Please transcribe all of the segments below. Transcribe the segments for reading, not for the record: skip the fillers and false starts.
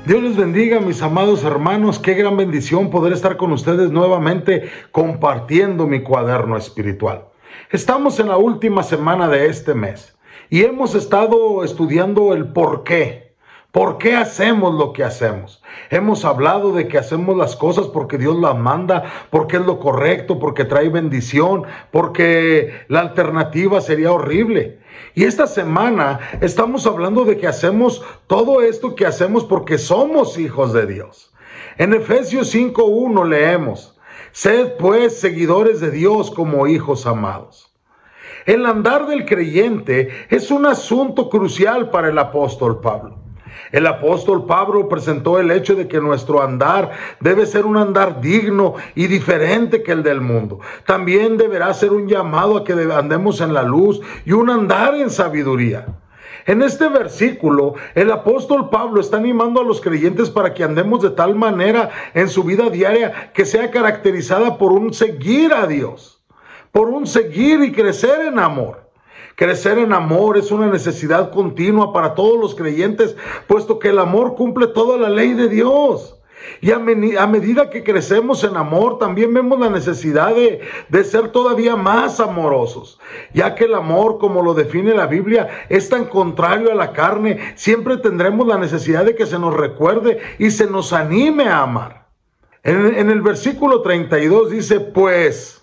Dios les bendiga, mis amados hermanos. Qué gran bendición poder estar con ustedes nuevamente compartiendo mi cuaderno espiritual. Estamos en la última semana de este mes y hemos estado estudiando el por qué. ¿Por qué hacemos lo que hacemos? Hemos hablado de que hacemos las cosas porque Dios las manda, porque es lo correcto, porque trae bendición, porque la alternativa sería horrible. Y esta semana estamos hablando de que hacemos todo esto que hacemos porque somos hijos de Dios. En Efesios 5:1 leemos: sed pues seguidores de Dios como hijos amados. El andar del creyente es un asunto crucial para el apóstol Pablo. El apóstol Pablo presentó el hecho de que nuestro andar debe ser un andar digno y diferente que el del mundo. También deberá ser un llamado a que andemos en la luz y un andar en sabiduría. En este versículo, el apóstol Pablo está animando a los creyentes para que andemos de tal manera en su vida diaria que sea caracterizada por un seguir a Dios, por un seguir y crecer en amor. Crecer en amor es una necesidad continua para todos los creyentes, puesto que el amor cumple toda la ley de Dios. Y a medida que crecemos en amor, también vemos la necesidad de ser todavía más amorosos, ya que el amor, como lo define la Biblia, es tan contrario a la carne. Siempre tendremos la necesidad de que se nos recuerde y se nos anime a amar. En el versículo 32 dice, pues...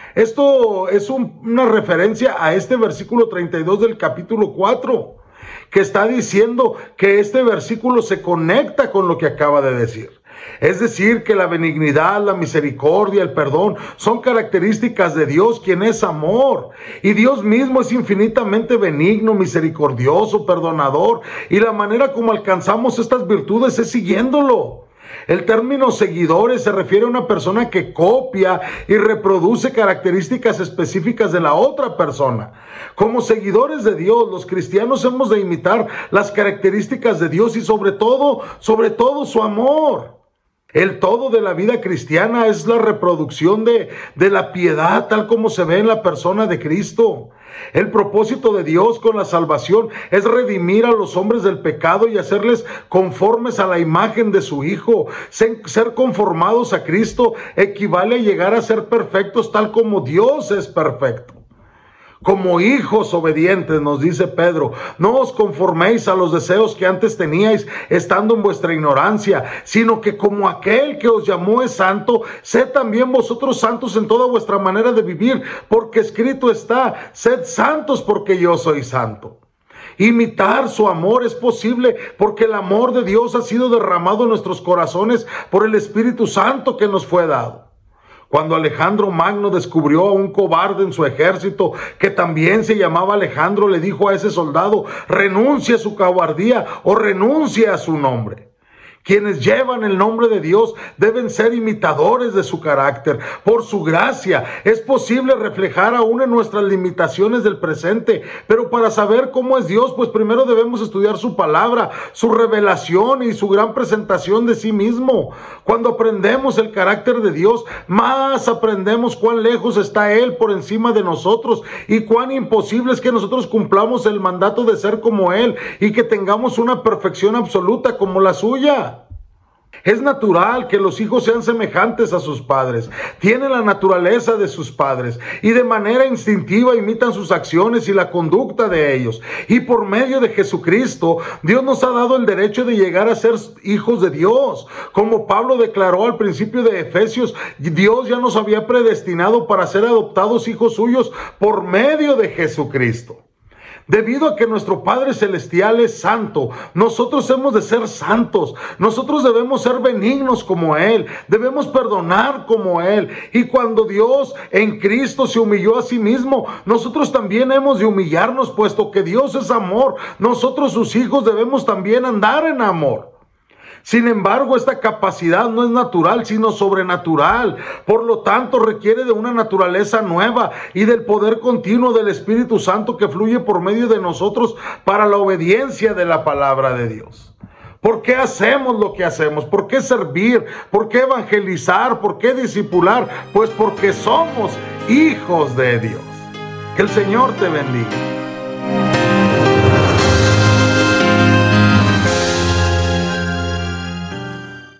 Esto es una referencia a este versículo 32 del capítulo 4, que está diciendo que este versículo se conecta con lo que acaba de decir. Es decir, que la benignidad, la misericordia, el perdón son características de Dios, quien es amor. Y Dios mismo es infinitamente benigno, misericordioso, perdonador. Y la manera como alcanzamos estas virtudes es siguiéndolo. El término seguidores se refiere a una persona que copia y reproduce características específicas de la otra persona. Como seguidores de Dios, los cristianos hemos de imitar las características de Dios y sobre todo su amor. El todo de la vida cristiana es la reproducción de la piedad tal como se ve en la persona de Cristo. El propósito de Dios con la salvación es redimir a los hombres del pecado y hacerles conformes a la imagen de su Hijo. Ser conformados a Cristo equivale a llegar a ser perfectos tal como Dios es perfecto. Como hijos obedientes, nos dice Pedro, no os conforméis a los deseos que antes teníais estando en vuestra ignorancia, sino que como aquel que os llamó es santo, sed también vosotros santos en toda vuestra manera de vivir, porque escrito está, sed santos porque yo soy santo. Imitar su amor es posible porque el amor de Dios ha sido derramado en nuestros corazones por el Espíritu Santo que nos fue dado. Cuando Alejandro Magno descubrió a un cobarde en su ejército que también se llamaba Alejandro, le dijo a ese soldado, renuncie a su cobardía o renuncie a su nombre. Quienes llevan el nombre de Dios deben ser imitadores de su carácter. Por su gracia es posible reflejar aún en nuestras limitaciones del presente. Pero para saber cómo es Dios, pues primero debemos estudiar su palabra, su revelación y su gran presentación de sí mismo. Cuando aprendemos el carácter de Dios, más aprendemos cuán lejos está Él por encima de nosotros y cuán imposible es que nosotros cumplamos el mandato de ser como Él y que tengamos una perfección absoluta como la suya. Es natural que los hijos sean semejantes a sus padres, tienen la naturaleza de sus padres y de manera instintiva imitan sus acciones y la conducta de ellos. Y por medio de Jesucristo, Dios nos ha dado el derecho de llegar a ser hijos de Dios. Como Pablo declaró al principio de Efesios, Dios ya nos había predestinado para ser adoptados hijos suyos por medio de Jesucristo. Debido a que nuestro Padre Celestial es santo, nosotros hemos de ser santos. Nosotros debemos ser benignos como Él. Debemos perdonar como Él. Y cuando Dios en Cristo se humilló a sí mismo, nosotros también hemos de humillarnos, puesto que Dios es amor. Nosotros, sus hijos, debemos también andar en amor. Sin embargo, esta capacidad no es natural, sino sobrenatural. Por lo tanto, requiere de una naturaleza nueva y del poder continuo del Espíritu Santo que fluye por medio de nosotros para la obediencia de la palabra de Dios. ¿Por qué hacemos lo que hacemos? ¿Por qué servir? ¿Por qué evangelizar? ¿Por qué discipular? Pues porque somos hijos de Dios. Que el Señor te bendiga.